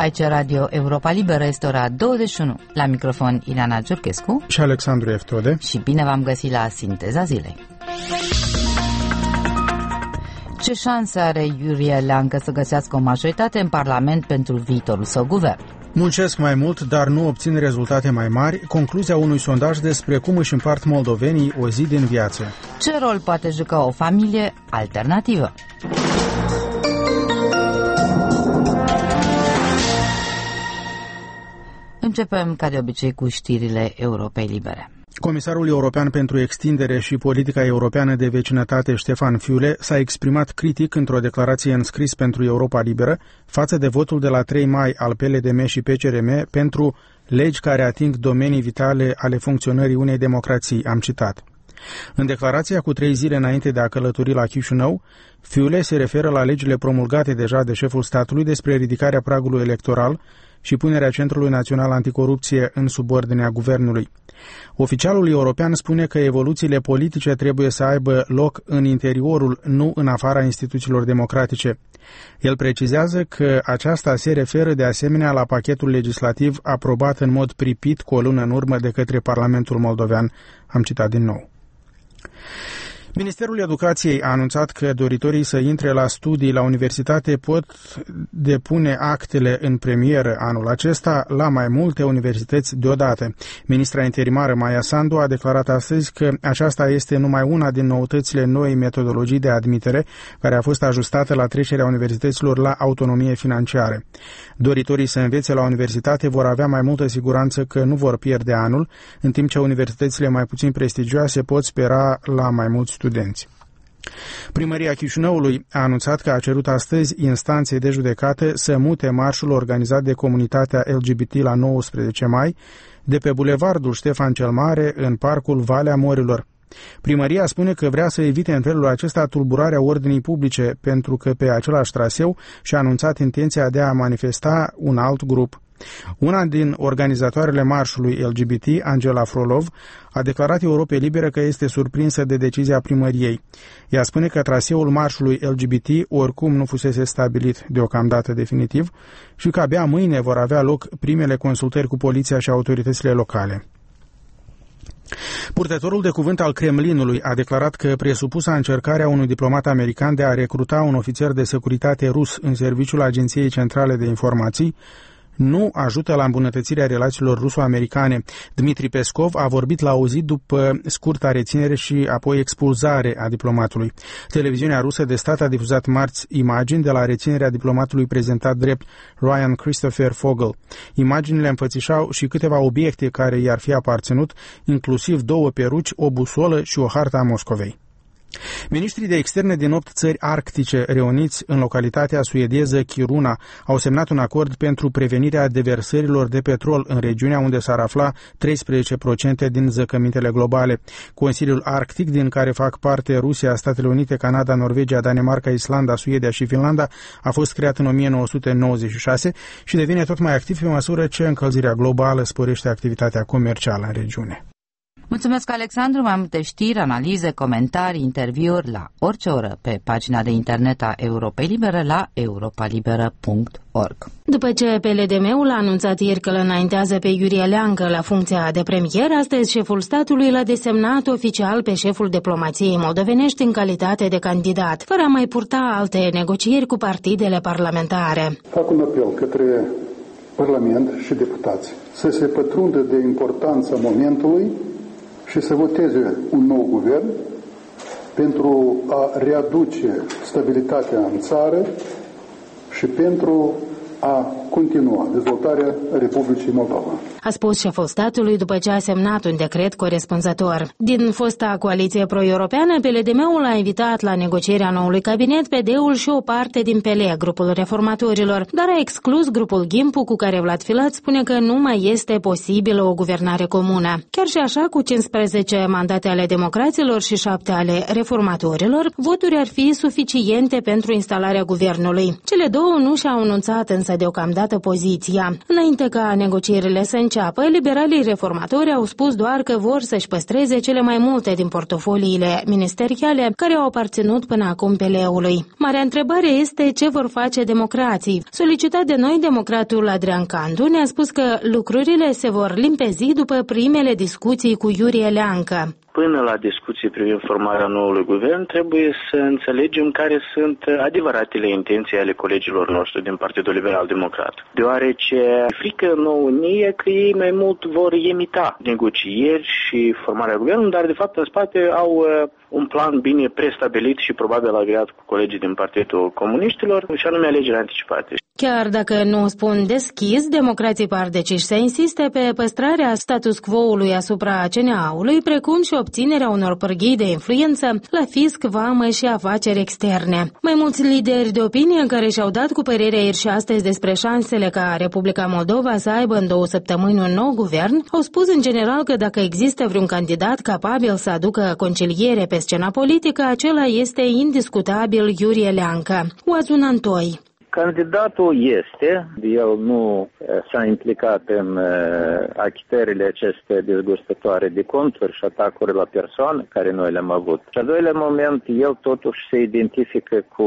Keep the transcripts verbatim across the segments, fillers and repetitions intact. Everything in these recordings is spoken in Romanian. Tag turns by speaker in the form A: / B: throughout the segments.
A: Aici Radio Europa Liberă, este ora douăzeci și unu. La microfon Ileana Giurchescu
B: și Alexandru Eftode.
A: Și bine v-am găsit la Sinteza Zilei. Ce șanse are Iurie Leancă să găsească o majoritate în Parlament pentru viitorul său guvern?
B: Muncesc mai mult, dar nu obțin rezultate mai mari, concluzia unui sondaj despre cum își împart moldovenii o zi din viață.
A: Ce rol poate juca o familie alternativă? Începem, ca de obicei, cu știrile Europei Libere.
B: Comisarul european pentru extindere și politica europeană de vecinătate, Ștefan Füle, s-a exprimat critic într-o declarație în scris pentru Europa Liberă față de votul de la trei mai al P L D M și P C R M pentru legi care ating domenii vitale ale funcționării unei democrații, am citat. În declarația cu trei zile înainte de a călători la Chișinău, Füle se referă la legile promulgate deja de șeful statului despre ridicarea pragului electoral și punerea Centrului Național Anticorupție în subordinea guvernului. Oficialul european spune că evoluțiile politice trebuie să aibă loc în interiorul, nu în afara instituțiilor democratice. El precizează că aceasta se referă de asemenea la pachetul legislativ aprobat în mod pripit cu o lună în urmă de către Parlamentul Moldovean. Am citat din nou. Ministerul Educației a anunțat că doritorii să intre la studii la universitate pot depune actele în premieră anul acesta la mai multe universități deodată. Ministra interimară Maia Sandu a declarat astăzi că aceasta este numai una din noutățile noii metodologii de admitere care a fost ajustată la trecerea universităților la autonomie financiară. Doritorii să învețe la universitate vor avea mai multă siguranță că nu vor pierde anul, în timp ce universitățile mai puțin prestigioase pot spera la mai mulți studenți. Primăria Chișinăului a anunțat că a cerut astăzi instanței de judecată să mute marșul organizat de comunitatea L G B T la nouăsprezece mai de pe bulevardul Ștefan cel Mare în parcul Valea Morilor. Primăria spune că vrea să evite în felul acesta tulburarea ordinii publice pentru că pe același traseu și-a anunțat intenția de a manifesta un alt grup. Una din organizatoarele marșului L G B T, Angela Frolov, a declarat Europei Libere că este surprinsă de decizia primăriei. Ea spune că traseul marșului L G B T oricum nu fusese stabilit deocamdată definitiv și că abia mâine vor avea loc primele consultări cu poliția și autoritățile locale. Purtătorul de cuvânt al Kremlinului a declarat că presupusa încercarea unui diplomat american de a recruta un ofițer de securitate rus în serviciul Agenției Centrale de Informații nu ajută la îmbunătățirea relațiilor ruso-americane. Dmitri Peskov a vorbit la o zi după scurta reținere și apoi expulzare a diplomatului. Televiziunea rusă de stat a difuzat marți imagini de la reținerea diplomatului prezentat drept Ryan Christopher Fogel. Imaginile înfățișau și câteva obiecte care i-ar fi aparținut, inclusiv două peruci, o busolă și o hartă a Moscovei. Ministrii de externe din opt țări arctice reuniți în localitatea suedeză Kiruna au semnat un acord pentru prevenirea deversărilor de petrol în regiunea unde s-ar afla treisprezece la sută din zăcămintele globale. Consiliul Arctic, din care fac parte Rusia, Statele Unite, Canada, Norvegia, Danemarca, Islanda, Suedia și Finlanda, a fost creat în o mie nouă sute nouăzeci și șase și devine tot mai activ pe măsură ce încălzirea globală sporește activitatea comercială în regiune.
A: Mulțumesc, Alexandru. Mai multe știri, analize, comentarii, interviuri la orice oră pe pagina de internet a Europei Libere la europa liberă punct org.
C: După ce P L D M-ul a anunțat ieri că îl înaintează pe Iurie Leancă la funcția de premier, astăzi șeful statului l-a desemnat oficial pe șeful diplomației moldovenești în calitate de candidat, fără a mai purta alte negocieri cu partidele parlamentare.
D: Fac un apel către Parlament și deputați să se pătrundă de importanța momentului și să voteze un nou guvern pentru a readuce stabilitatea în țară și pentru a continua dezvoltarea Republicii Moldova.
C: A spus șeful statului după ce a semnat un decret corespunzător. Din fosta coaliție pro-europeană, P L D M-ul a invitat la negocierea noului cabinet P D-ul și o parte din P L, grupul reformatorilor, dar a exclus grupul Gimpu, cu care Vlad Filat spune că nu mai este posibilă o guvernare comună. Chiar și așa, cu cincisprezece mandate ale democraților și șapte ale reformatorilor, voturi ar fi suficiente pentru instalarea guvernului. Cele două nu și-au anunțat însă însă deocamdată poziția. Înainte ca negocierile să înceapă, liberalii reformatori au spus doar că vor să-și păstreze cele mai multe din portofoliile ministeriale care au aparținut până acum P L-ului. Marea întrebare este ce vor face democrații. Solicitat de noi, democratul Adrian Candu ne-a spus că lucrurile se vor limpezi după primele discuții cu Iurie Leancă.
E: Până la discuții privind formarea noului guvern, trebuie să înțelegem care sunt adevăratele intenții ale colegilor noștri din Partidul Liberal Democrat. Deoarece frică nouă nie că ei mai mult vor imita negocieri și formarea guvernului, dar de fapt în spate au un plan bine prestabilit și probabil agreat cu colegii din Partidul Comuniștilor, și anume alegeri anticipate.
C: Chiar dacă nu o spun deschis, democrații par deciși să insiste pe păstrarea status quo-ului asupra C N A-ului, precum și obținerea unor pârghii de influență la fisc, vamă și afaceri externe. Mai mulți lideri de opinie care și-au dat cu părerea ieri și astăzi despre șansele ca Republica Moldova să aibă în două săptămâni un nou guvern, au spus în general că dacă există vreun candidat capabil să aducă conciliere pe scena politică, acela este indiscutabil Iurie Leancă. Oazun Antoi.
F: Candidatul este, el nu s-a implicat în achitările aceste dezgustătoare de conturi și atacuri la persoane care noi le-am avut. Și al doilea moment, el totuși se identifică cu,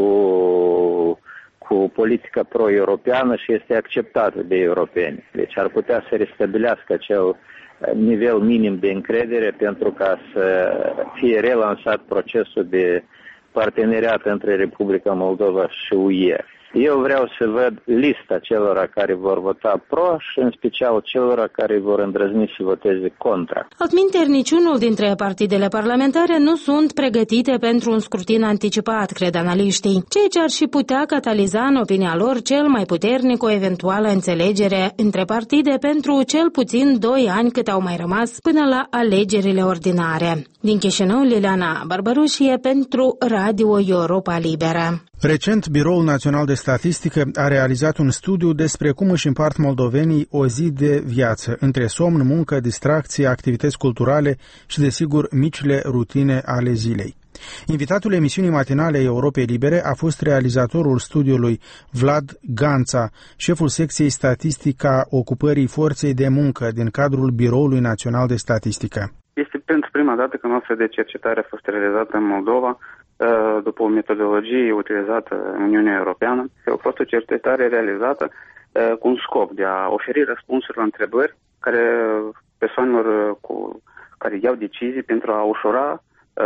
F: cu politica pro-europeană și este acceptată de europeni. Deci ar putea să restabilească acel nivel minim de încredere pentru ca să fie relansat procesul de parteneriat între Republica Moldova și U E. Eu vreau să văd lista celor care vor vota pro și în special celor care vor îndrăzni să voteze contra.
C: Altminteri, niciunul dintre partidele parlamentare nu sunt pregătite pentru un scrutin anticipat, cred analiștii, ceea ce ar și putea cataliza în opinia lor cel mai puternic o eventuală înțelegere între partide pentru cel puțin doi ani cât au mai rămas până la alegerile ordinare. Din Chișinău, Liliana Barbarușie pentru Radio Europa Liberă.
B: Recent, Biroul Național de Statistică a realizat un studiu despre cum își împart moldovenii o zi de viață, între somn, muncă, distracție, activități culturale și, desigur, micile rutine ale zilei. Invitatul emisiunii matinale Europei Libere a fost realizatorul studiului Vlad Ganța, șeful secției Statistica Ocupării Forței de Muncă din cadrul Biroului Național de Statistică.
G: Este pentru prima dată când o astfel de cercetare a fost realizată în Moldova, după o metodologie utilizată în Uniunea Europeană. A fost o cercetare realizată cu un scop de a oferi răspunsuri la întrebări care persoanelor cu care iau decizii pentru a ușura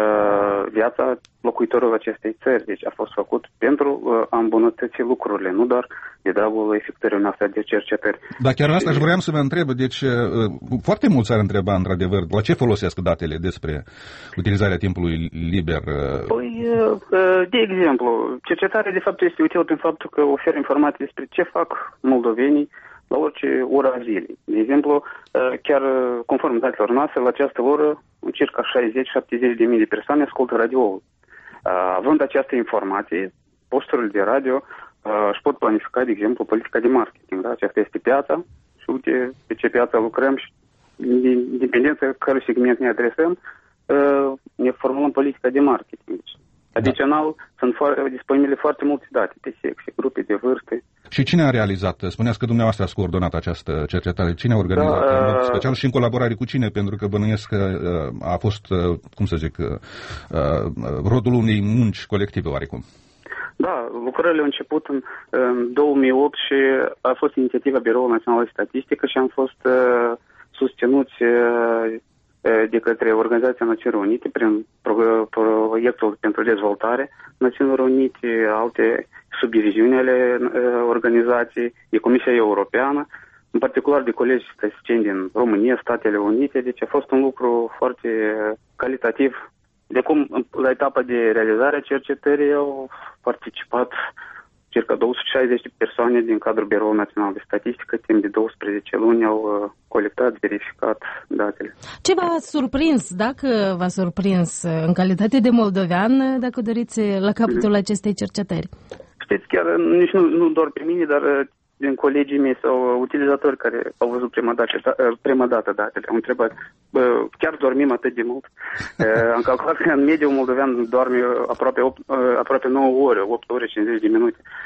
G: viața locuitorilor acestei țări. Deci a fost făcut pentru a îmbunătăți lucrurile, nu doar de dragul efectuării unei astfel de cercetări.
H: Da, chiar asta aș vreau să vă întreb. Deci, foarte mulți ar întreba, într-adevăr, la ce folosesc datele despre utilizarea timpului liber?
G: Păi, de exemplu, cercetarea, de fapt, este utilă prin faptul că oferă informații despre ce fac moldovenii la orice oră a zilei. De exemplu, chiar conform datelor noastre, la această oră, circa șaizeci-șaptezeci de mii de persoane ascultă radio-ul. Având această informație, posturile de radio își pot planifica, de exemplu, politica de marketing. Da? Aceasta este piața și uite pe ce piață lucrăm și din dependență cărui segment ne adresăm, ne formulăm politica de marketing. Adițional, da. Sunt foarte, disponibile foarte multe date pe sexe, grupe de vârste.
H: Și cine a realizat? Spuneați că dumneavoastră ați coordonat această cercetare. Cine a organizat? Da, în mod special și în colaborare cu cine? Pentru că bănuiesc că a fost, cum să zic, rodul unei munci colective oarecum.
G: Da, lucrările au început în, în două mii opt și a fost inițiativa Biroului Național de Statistică și am fost uh, susținuți uh, de către Organizația Națiunilor Unite prin proiectul pentru dezvoltare Națiunilor Unite, alte subdiviziuni ale organizației, de Comisia Europeană, în particular de colegi statisticieni din România, Statele Unite. Deci a fost un lucru foarte calitativ. De cum la etapa de realizare a cercetării au participat circa două sute șaizeci de persoane din cadrul Biroului Național de Statistică, timp de douăsprezece luni au colectat, verificat datele.
C: Ce v-a surprins, dacă v-a surprins în calitate de moldovean, dacă doriți, la capătul mm-hmm. acestei cercetări?
G: Știți, chiar nici nu, nu doar pe mine, dar din colegii mei sau utilizatori care au văzut prima dată, prima dată datele. Au întrebat, bă, chiar dormim atât de mult? Am calculat că în mediu moldovean doarme aproape, opt, aproape nouă ore, opt ore cincizeci de minute. Și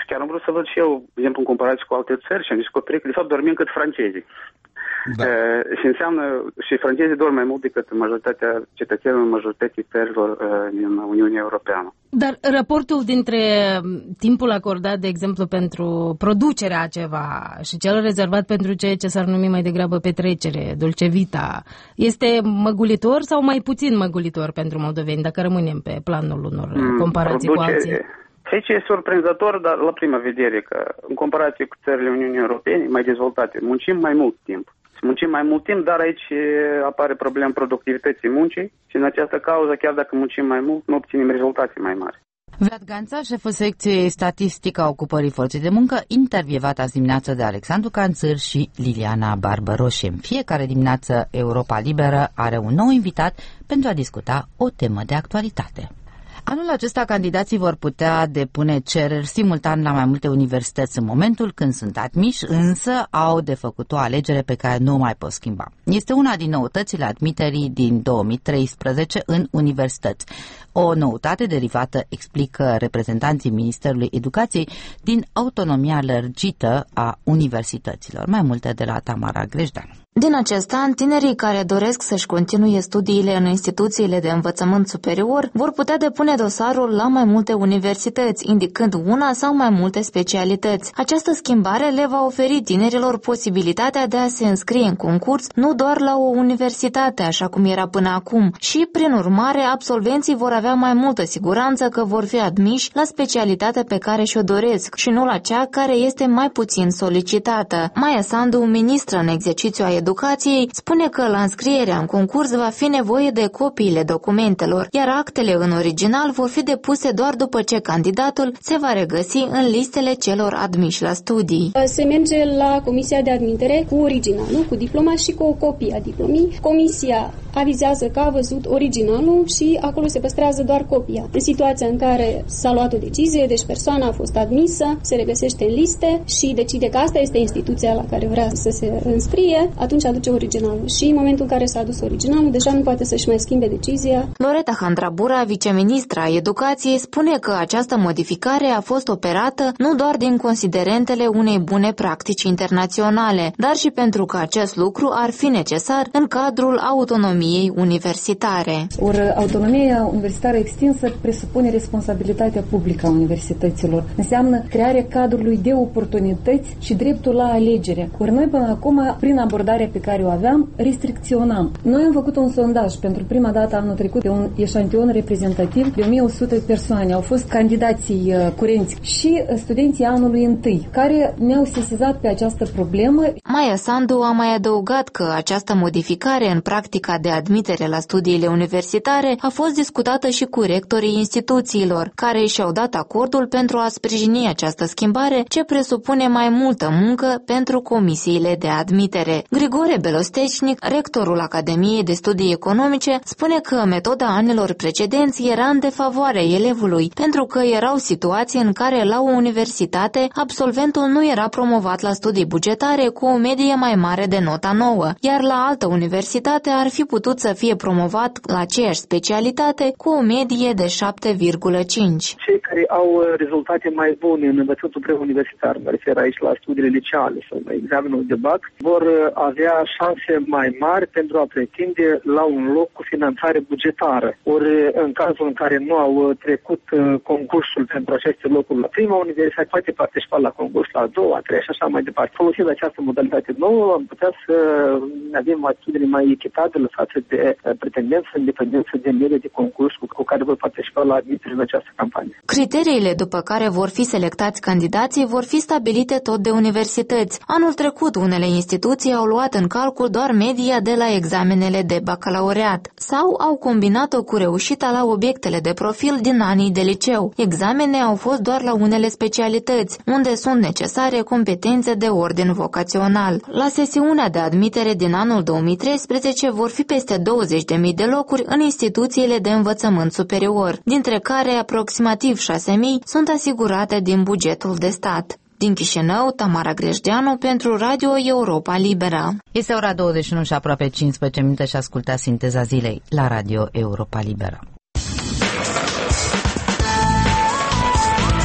G: chiar am vrut să văd și eu, de exemplu, în comparație cu alte țări și am descoperit că, de fapt, dormim cât francezii. Da. Uh, și înseamnă, și francezii dorm mai mult decât majoritatea cetățenilor, majoritatea țărilor uh, din Uniunea Europeană.
C: Dar raportul dintre timpul acordat, de exemplu, pentru producerea a ceva și cel rezervat pentru ceea ce s-ar numi mai degrabă petrecere, dulce vita, este măgulitor sau mai puțin măgulitor pentru moldoveni, dacă rămânem pe planul unor mm, comparații produce... cu alții?
G: Aici e surprinzător, dar la prima vedere, că în comparație cu țările Uniunii Europene mai dezvoltate, muncim mai mult timp. Muncim mai mult timp, dar aici apare problema productivității muncii și în această cauză, chiar dacă muncim mai mult, nu obținem rezultate mai mari.
A: Vlad Ganța, șeful secției statistică a ocupării forței de muncă, intervievat azi dimineață de Alexandru Canțâr și Liliana Barbăroșe. În fiecare dimineață Europa Liberă are un nou invitat pentru a discuta o temă de actualitate. Anul acesta candidații vor putea depune cereri simultan la mai multe universități în momentul când sunt admiși, însă au de făcut o alegere pe care nu o mai pot schimba. Este una din noutățile admiterii din două mii treisprezece în universități. O noutate derivată, explică reprezentanții Ministerului Educației, din autonomia lărgită a universităților. Mai multe de la Tamara Grejdeanu.
I: Din acest an, tinerii care doresc să-și continue studiile în instituțiile de învățământ superior vor putea depune dosarul la mai multe universități, indicând una sau mai multe specialități. Această schimbare le va oferi tinerilor posibilitatea de a se înscrie în concurs nu doar la o universitate, așa cum era până acum, și, prin urmare, absolvenții vor avea mai multă siguranță că vor fi admiși la specialitatea pe care și-o doresc și nu la cea care este mai puțin solicitată. Maia Sandu, ministră în exercițiu a Educației, spune că la înscrierea în concurs va fi nevoie de copiile documentelor, iar actele în original vor fi depuse doar după ce candidatul se va regăsi în listele celor admiși la studii.
J: Se merge la comisia de admitere cu originalul, cu diploma și cu o copie a diplomii. Comisia avizează că a văzut originalul și acolo se păstrează doar copia. În situația în care s-a luat o decizie, deci persoana a fost admisă, se regăsește în liste și decide că asta este instituția la care vrea să se înscrie, atunci aduce originalul. Și în momentul în care s-a adus originalul, deja nu poate să-și mai schimbe decizia.
I: Loreta Handrabura, viceministra a Educației, spune că această modificare a fost operată nu doar din considerentele unei bune practici internaționale, dar și pentru că acest lucru ar fi necesar în cadrul autonomiei universitare.
K: Ori autonomia universitară extinsă presupune responsabilitatea publică a universităților. Înseamnă crearea cadrului de oportunități și dreptul la alegere. Ori noi până acum, prin abordarea pe care o aveam, restricționam. Noi am făcut un sondaj pentru prima dată anul trecut pe un eșantion reprezentativ de o mie o sută persoane. Au fost candidații uh, curenți și uh, studenții anului întâi, care ne-au sesizat pe această problemă.
I: Maia Sandu a mai adăugat că această modificare în practica de admitere la studiile universitare a fost discutată și cu rectorii instituțiilor, care și-au dat acordul pentru a sprijini această schimbare, ce presupune mai multă muncă pentru comisiile de admitere. Grigore Belostecnic, rectorul Academiei de Studii Economice, spune că metoda anilor precedenți era în defavoarea elevului, pentru că erau situații în care la o universitate absolventul nu era promovat la studii bugetare cu o medie mai mare de nota nouă, iar la altă universitate ar fi putut să fie promovat la aceeași specialitate cu o medie de șapte virgulă cinci.
L: Cei care au rezultate mai bune în învățământul preuniversitar, mă refer aici la studiile liceale sau la examenul de bac, vor avea șanse mai mari pentru a pretinde la un loc cu finanțare bugetară. Ori în cazul în care nu au trecut concursul pentru aceste locuri la prima universitate, poate participa la concurs la a doua, a treia și așa mai departe. Folosind această modalitate nouă, am putea să avem atitudini mai echitabile față de pretendență în dependență de medie de concurs cu, cu care vor participa la admitere în această campanie.
I: Criteriile după care vor fi selectați candidații vor fi stabilite tot de universități. Anul trecut, unele instituții au luat în calcul doar media de la examenele de bacalaureat sau au combinat-o cu reușita la obiectele de profil din anii de liceu. Examene au fost doar la unele specialități, unde sunt necesare competențe de ordin vocațional. La sesiunea de admitere din anul două mii treisprezece vor fi peste douăzeci de mii de locuri în instituțiile de învățământ superior, dintre care aproximativ șase mii sunt asigurate din bugetul de stat. Din Chișinău, Tamara Grejdeanu pentru Radio Europa Liberă.
A: Este ora douăzeci și unu și aproape cincisprezece minute și ascultați Sinteza Zilei la Radio Europa Liberă.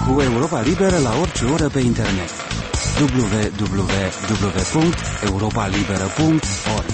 M: cu Europa Liberă la orice oră pe internet. w w w punct europa liberă punct org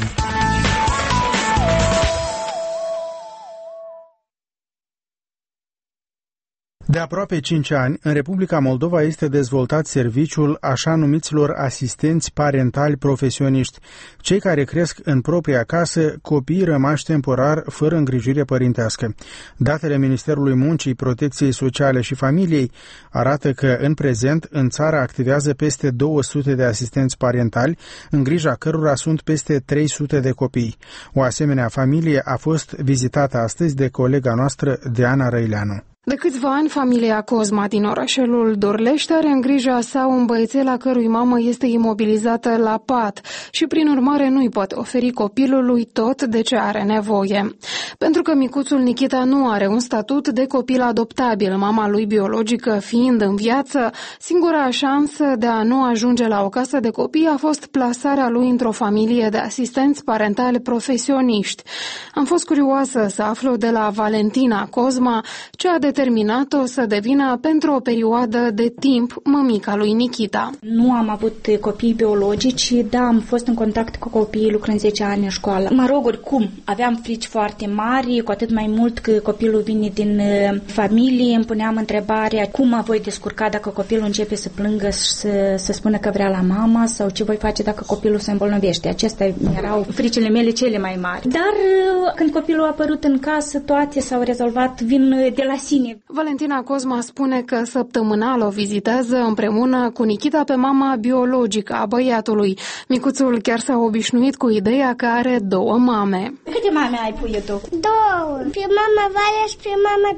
B: De aproape cinci ani, în Republica Moldova este dezvoltat serviciul așa numiților asistenți parentali profesioniști, cei care cresc în propria casă copii rămași temporar fără îngrijire părintească. Datele Ministerului Muncii, Protecției Sociale și Familiei arată că în prezent în țară activează peste două sute de asistenți parentali, în grija cărora sunt peste trei sute de copii. O asemenea familie a fost vizitată astăzi de colega noastră Diana Răileanu.
N: De câțiva ani, familia Cosma din orașelul Dorlești are în grija sa un băiețel a cărui mamă este imobilizată la pat și, prin urmare, nu-i poate oferi copilului tot de ce are nevoie. Pentru că micuțul Nikita nu are un statut de copil adoptabil, mama lui biologică fiind în viață, singura șansă de a nu ajunge la o casă de copii a fost plasarea lui într-o familie de asistenți parentali profesioniști. Am fost curioasă să aflu de la Valentina Cosma ce a determinat-o să devină pentru o perioadă de timp mămica lui Nikita.
O: Nu am avut copii biologici, dar am fost în contact cu copiii lucrând zece ani în școală. Mă rog, oricum, aveam frici foarte mari, cu atât mai mult că copilul vine din familie, îmi puneam întrebarea cum mă voi descurca dacă copilul începe să plângă și să, să spună că vrea la mama sau ce voi face dacă copilul se îmbolnăvește. Acestea erau fricile mele cele mai mari. Dar când copilul a apărut în casă, toate s-au rezolvat, vin de la sine.
N: Valentina Cosma spune că săptămânal o vizitează împreună cu Nikita pe mama biologică a băiatului. Micuțul chiar s-a obișnuit cu ideea că are două mame.
O: Câte mame ai, puiu tu?
P: Două. Pe mama Valia și pe mama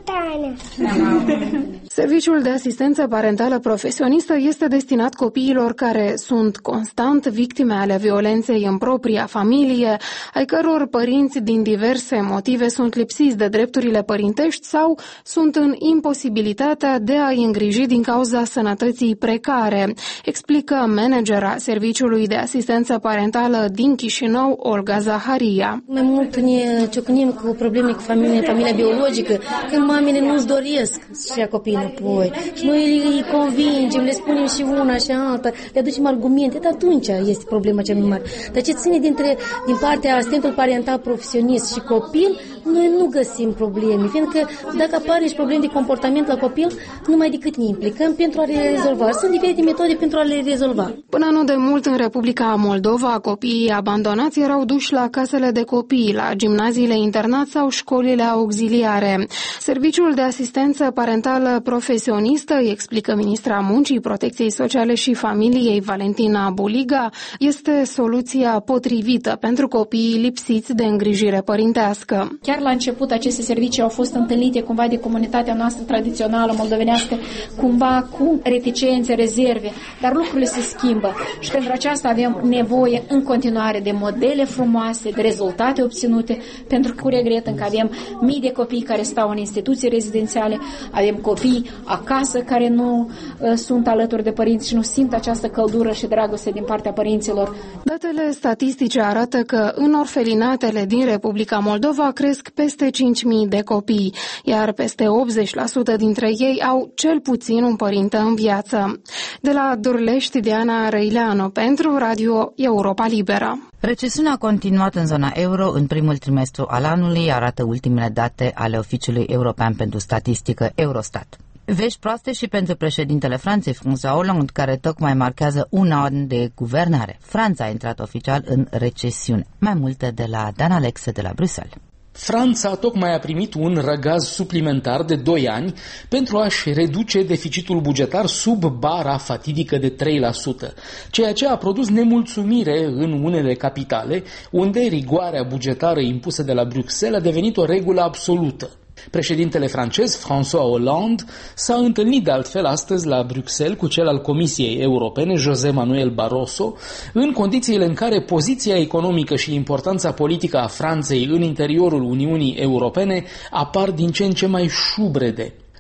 P: Tania.
N: Serviciul de asistență parentală profesionistă este destinat copiilor care sunt constant victime ale violenței în propria familie, ai căror părinți din diverse motive sunt lipsiți de drepturile părintești sau sunt în imposibilitatea de a-i îngriji din cauza sănătății precare, explică managera Serviciului de Asistență Parentală din Chișinău, Olga Zaharia.
Q: Mai mult ne ciocnim cu probleme cu familia, familia biologică, când mamele nu-și doresc să ia copiii înapoi. Și noi îi convingem, le spunem și una și alta, le aducem argumente, dar atunci este problema cea mai mare. Dar ce ține dintre, din partea asistentul parental profesionist și copil, noi nu găsim probleme, fiindcă dacă apare și probleme de comportament la copil, numai decât ne implicăm pentru a le rezolva. Sunt diferite metode pentru a le rezolva.
N: Până nu de mult în Republica Moldova, copiii abandonați erau duși la casele de copii, la gimnaziile internat sau școlile auxiliare. Serviciul de asistență parentală profesionistă, îi explică ministra Muncii, Protecției Sociale și Familiei, Valentina Buliga, este soluția potrivită pentru copiii lipsiți de îngrijire părintească.
R: Chiar la început aceste servicii au fost întâlnite cumva de comunitatea noastră tradițională moldovenească, cumva cu reticențe, rezerve, dar lucrurile se schimbă și pentru aceasta avem nevoie în continuare de modele frumoase, de rezultate obținute, pentru că cu regret încă avem mii de copii care stau în instituții rezidențiale, avem copii acasă care nu uh, sunt alături de părinți și nu simt această căldură și dragoste din partea părinților.
N: Datele statistice arată că în orfelinatele din Republica Moldova cresc peste cinci mii de copii, iar peste optzeci la sută dintre ei au cel puțin un părinte în viață. De la Dorlești, Diana Răileanu pentru Radio Europa Liberă.
A: Recesiunea a continuat în zona euro în primul trimestru al anului, arată ultimele date ale Oficiului European pentru Statistică Eurostat. Vești proaste și pentru președintele Franței, François Hollande, care tocmai marchează un an de guvernare. Franța a intrat oficial în recesiune. Mai multe de la Dan Alexe de la Bruxelles.
S: Franța tocmai a primit un răgaz suplimentar de doi ani pentru a-și reduce deficitul bugetar sub bara fatidică de trei la sută, ceea ce a produs nemulțumire în unele capitale, unde rigoarea bugetară impusă de la Bruxelles a devenit o regulă absolută. Președintele francez, François Hollande, s-a întâlnit de altfel astăzi la Bruxelles cu cel al Comisiei Europene, José Manuel Barroso, în condițiile în care poziția economică și importanța politică a Franței în interiorul Uniunii Europene apar din ce în ce mai șubrede.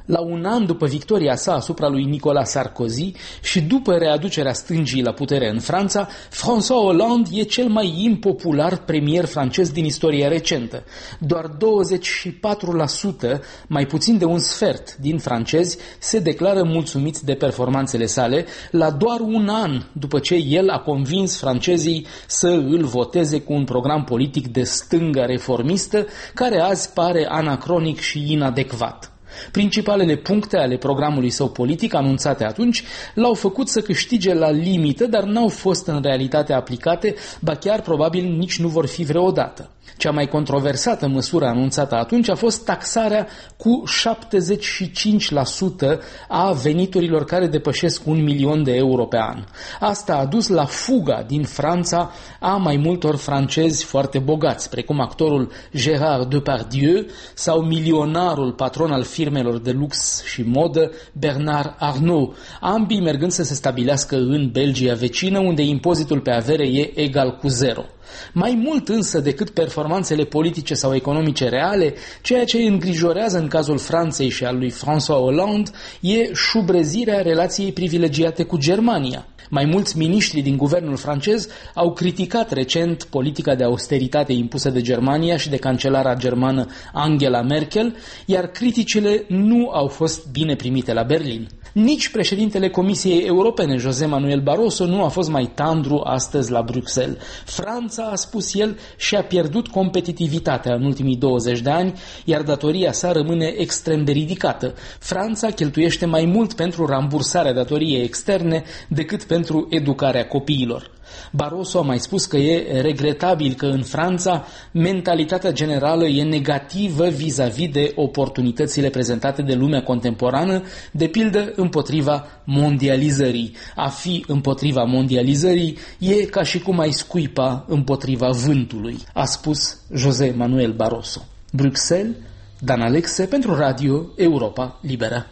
S: La un an după victoria sa asupra lui Nicolas Sarkozy și după readucerea stângii la putere în Franța, François Hollande e cel mai impopular premier francez din istoria recentă. Doar douăzeci și patru la sută, mai puțin de un sfert din francezi, se declară mulțumiți de performanțele sale, la doar un an după ce el a convins francezii să îl voteze cu un program politic de stânga reformistă, care azi pare anacronic și inadecvat. Principalele puncte ale programului său politic anunțate atunci l-au făcut să câștige la limită, dar n-au fost în realitate aplicate, ba chiar probabil nici nu vor fi vreodată. Cea mai controversată măsură anunțată atunci a fost taxarea cu șaptezeci și cinci la sută a veniturilor care depășesc un milion de euro pe an. Asta a dus la fuga din Franța a mai multor francezi foarte bogați, precum actorul Gérard Depardieu sau milionarul patron al firmelor de lux și modă Bernard Arnault, ambii mergând să se stabilească în Belgia vecină, unde impozitul pe avere e egal cu zero. Mai mult însă decât performanțele politice sau economice reale, ceea ce îi îngrijorează în cazul Franței și al lui François Hollande e șubrezirea relației privilegiate cu Germania. Mai mulți miniștri din guvernul francez au criticat recent politica de austeritate impusă de Germania și de cancelara germană Angela Merkel, iar criticile nu au fost bine primite la Berlin. Nici președintele Comisiei Europene, José Manuel Barroso, nu a fost mai tandru astăzi la Bruxelles. Franța, a spus el, și-a pierdut competitivitatea în ultimii douăzeci de ani, iar datoria sa rămâne extrem de ridicată. Franța cheltuiește mai mult pentru rambursarea datoriei externe decât pentru educarea copiilor. Barroso a mai spus că e regretabil că în Franța mentalitatea generală e negativă vis-a-vis de oportunitățile prezentate de lumea contemporană, de pildă împotriva mondializării. A fi împotriva mondializării e ca și cum ai scuipa împotriva vântului, a spus José Manuel Barroso. Bruxelles, Dan Alexe pentru Radio Europa Liberă.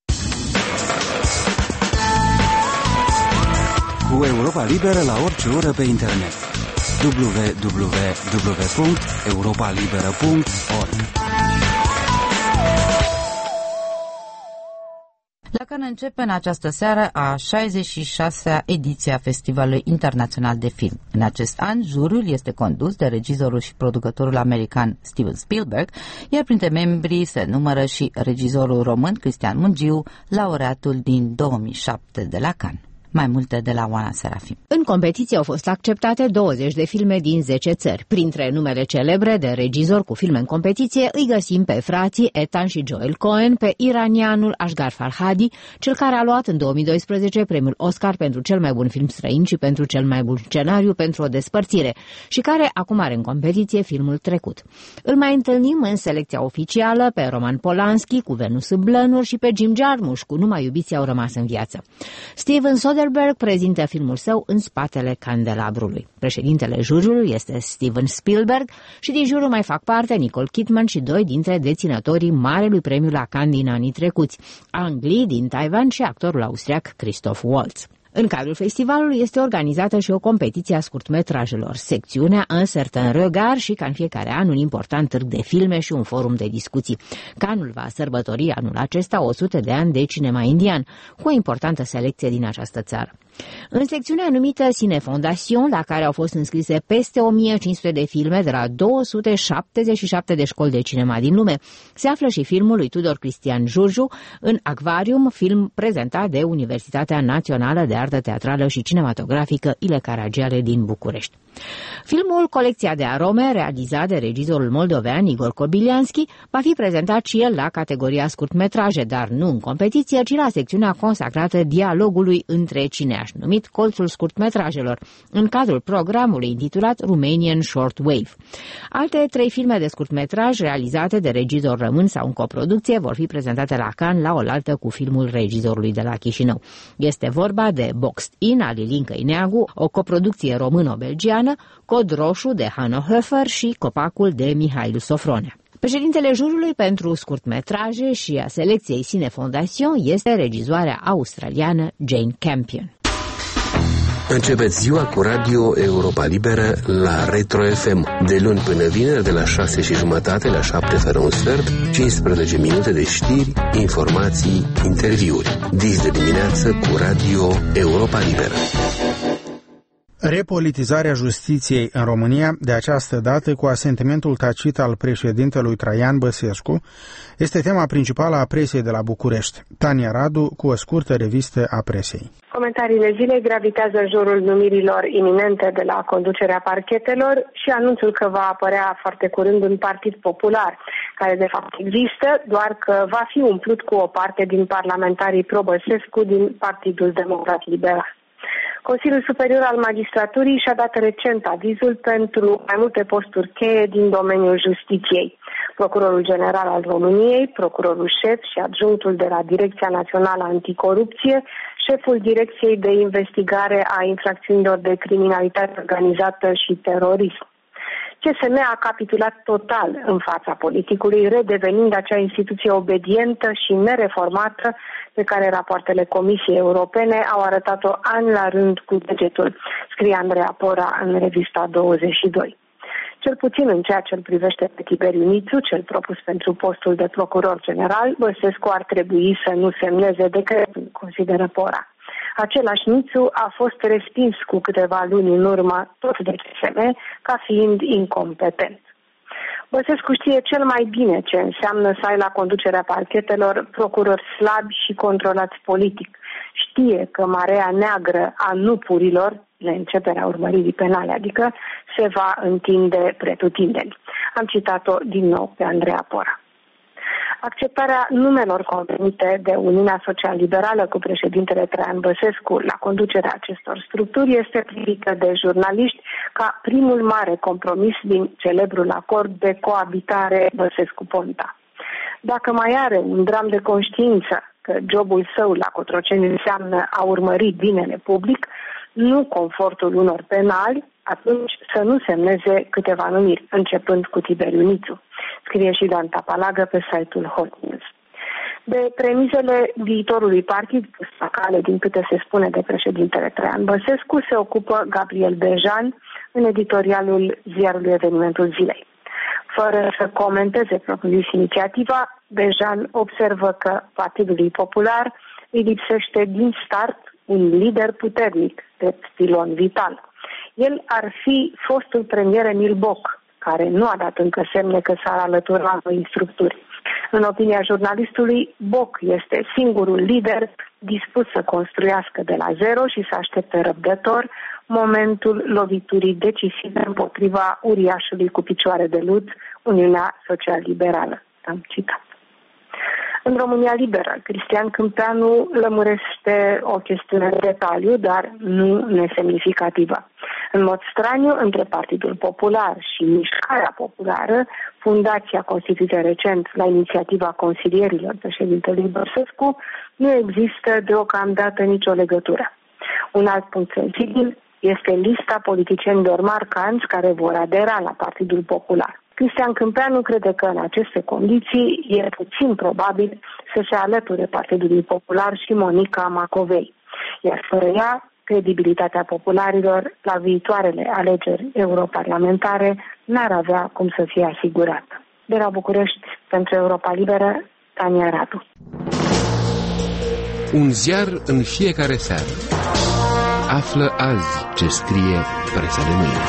M: Cu Europa Liberă la orice oră pe internet. w w w punct europa liberă punct org.
A: La Cannes începe în această seară a șaizeci și șasea ediție a Festivalului Internațional de Film. În acest an, juriul este condus de regizorul și producătorul american Steven Spielberg, iar printre membrii se numără și regizorul român Cristian Mungiu, laureatul din două mii șapte de la Cannes. Mai multe de la Oana Serafim.
T: În competiție au fost acceptate douăzeci de filme din zece țări. Printre numele celebre de regizori cu filme în competiție îi găsim pe frații Ethan și Joel Cohen, pe iranianul Asghar Farhadi, cel care a luat în două mii doisprezece premiul Oscar pentru cel mai bun film străin și pentru cel mai bun scenariu pentru O despărțire, și care acum are în competiție filmul trecut. Îl mai întâlnim în selecția oficială pe Roman Polanski cu Venus în blănuri și pe Jim Jarmusch cu Numai iubiții au rămas în viață. Steven Soderbergh prezintă filmul său în spatele candelabrului. Președintele juriului este Steven Spielberg și din juriu mai fac parte Nicole Kidman și doi dintre deținătorii Marelui Premiu la Cannes din anii trecuți, Ang Lee din Taiwan și actorul austriac Christoph Waltz. În cadrul festivalului este organizată și o competiție a scurtmetrajelor, secțiunea Un certain regard și, ca în fiecare an, un important târg de filme și un forum de discuții. Cannes va sărbători anul acesta o sută de ani de cinema indian, cu o importantă selecție din această țară. În secțiunea numită Cine Fondation, la care au fost înscrise peste o mie cinci sute de filme de la două sute șaptezeci și șapte de școli de cinema din lume, se află și filmul lui Tudor Cristian Jurju, În Acvarium, film prezentat de Universitatea Națională de Artă Teatrală și Cinematografică Ile Caragiale din București. Filmul Colecția de arome, realizat de regizorul moldovean Igor Kobilianski, va fi prezentat și el la categoria scurtmetraje, dar nu în competiție, ci la secțiunea consacrată dialogului între cineași, numit Colțul scurtmetrajelor, în cadrul programului intitulat Romanian Short Wave. Alte trei filme de scurtmetraj realizate de regizor român sau în coproducție vor fi prezentate la Cannes la oaltă cu filmul regizorului de la Chișinău. Este vorba de Boxed In al Ilinca Ineagu, o coproducție româno-belgiană, Cod Roșu de Hanno Höfer și Copacul de Mihail Sofronea. Președintele juriului pentru scurtmetraje și a selecției Cine Fondation este regizoarea australiană Jane Campion.
U: Începeți ziua cu Radio Europa Liberă la Retro F M. De luni până vineri, de la șase și jumătate la șapte fără un sfert, cincisprezece minute de știri, informații, interviuri. Dis de dimineață cu Radio Europa Liberă.
B: Repolitizarea justiției în România, de această dată cu asentimentul tacit al președintelui Traian Băsescu, este tema principală a presei de la București. Tania Radu cu o scurtă revistă a presei.
V: Comentariile zilei gravitează în jurul numirilor iminente de la conducerea parchetelor și anunțul că va apărea foarte curând un partid popular, care de fapt există, doar că va fi umplut cu o parte din parlamentarii pro-Băsescu din Partidul Democrat Liberal. Consiliul Superior al Magistraturii și-a dat recent avizul pentru mai multe posturi cheie din domeniul justiției. Procurorul General al României, procurorul șef și adjunctul de la Direcția Națională Anticorupție, șeful Direcției de Investigare a Infracțiunilor de Criminalitate Organizată și Terorism. C S M a capitulat total în fața politicului, redevenind acea instituție obedientă și nereformată pe care rapoartele Comisiei Europene au arătat-o ani la rând cu degetul, scrie Andreea Pora în revista douăzeci și doi. Cel puțin în ceea ce îl privește pe Tiberiu Nițu, cel propus pentru postul de procuror general, Băsescu ar trebui să nu semneze decretul, consideră Pora. Același Nițu a fost respins cu câteva luni în urmă, tot de C S M, ca fiind incompetent. Băsescu știe cel mai bine ce înseamnă să ai la conducerea parchetelor procurori slabi și controlați politic. Știe că marea neagră a nupurilor, de începerea urmăririi penale, adică, se va întinde pretutindeni. Am citat-o din nou pe Andreea Pora. Acceptarea numelor convenite de Uniunea Social-Liberală cu președintele Traian Băsescu la conducerea acestor structuri este privită de jurnaliști ca primul mare compromis din celebrul acord de coabitare Băsescu-Ponta. Dacă mai are un dram de conștiință că jobul său la Cotroceni înseamnă a urmări binele public, nu confortul unor penali, atunci să nu semneze câteva numiri, începând cu Tiberiu Nițu, scrie și Dan Tapalagă pe site-ul Hot News. De premizele viitorului partid pus la cale, din câte se spune de președintele Traian Băsescu, se ocupă Gabriel Bejan în editorialul ziarului Evenimentul Zilei. Fără să comenteze propriu-zis inițiativa, Bejan observă că Partidului Popular îi lipsește din start un lider puternic, drept pilon vital. El ar fi fostul premier Emil Boc, care nu a dat încă semne că s-ar alătura la noi structuri. În opinia jurnalistului, Boc este singurul lider dispus să construiască de la zero și să aștepte răbdător momentul loviturii decisive împotriva uriașului cu picioare de lut, Uniunea Social-Liberală. Am citat. În România Liberă, Cristian Câmpeanu lămurește o chestiune de detaliu, dar nu nesemnificativă. În mod straniu, între Partidul Popular și Mișcarea Populară, fundația constituită recent la inițiativa consilierilor președintelui Băsescu, nu există deocamdată nicio legătură. Un alt punct sensibil este lista politicienilor marcanți care vor adera la Partidul Popular. Cristian Câmpeanu crede că în aceste condiții e puțin probabil să se alăture Partidului Popular și Monica Macovei, iar fără ea, credibilitatea popularilor la viitoarele alegeri europarlamentare n-ar avea cum să fie asigurată. De la București, pentru Europa Liberă, Tania Radu.
U: Un ziar în fiecare seară. Află azi ce scrie presa de mâine.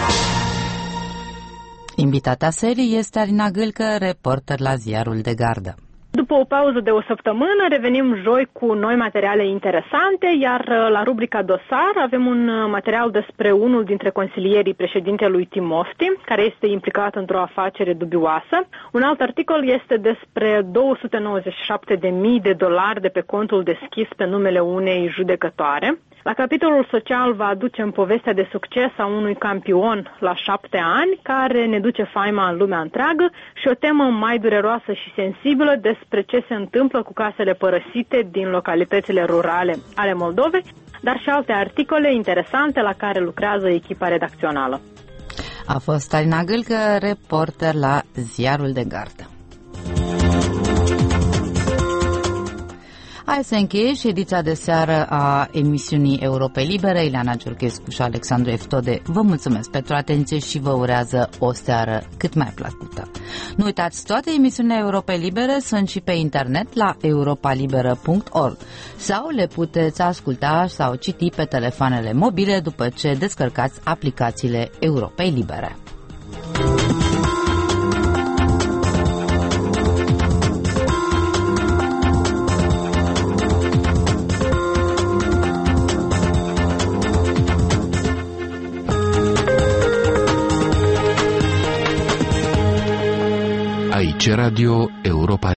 A: Invitata serii este Alina Gâlcă, reporter la Ziarul de Gardă.
W: După o pauză de o săptămână, revenim joi cu noi materiale interesante, iar la rubrica Dosar avem un material despre unul dintre consilierii președintelui Timofti, care este implicat într-o afacere dubioasă. Un alt articol este despre două sute nouăzeci și șapte de mii de dolari de pe contul deschis pe numele unei judecătoare. La capitolul social vă aducem povestea de succes a unui campion la șapte ani, care ne duce faima în lumea întreagă, și o temă mai dureroasă și sensibilă despre ce se întâmplă cu casele părăsite din localitățile rurale ale Moldovei, dar și alte articole interesante la care lucrează echipa redacțională.
A: A fost Alina Gâlcă, reporter la Ziarul de Gardă. Hai să încheie și ediția de seară a emisiunii Europei Libere. Ileana Giurchescu și Alexandru Eftode vă mulțumesc pentru atenție și vă urează o seară cât mai plăcută. Nu uitați, toate emisiunile Europei Libere sunt și pe internet la europa liberă punct org sau le puteți asculta sau citi pe telefoanele mobile după ce descărcați aplicațiile Europei Libere.
U: Aici Radio Europa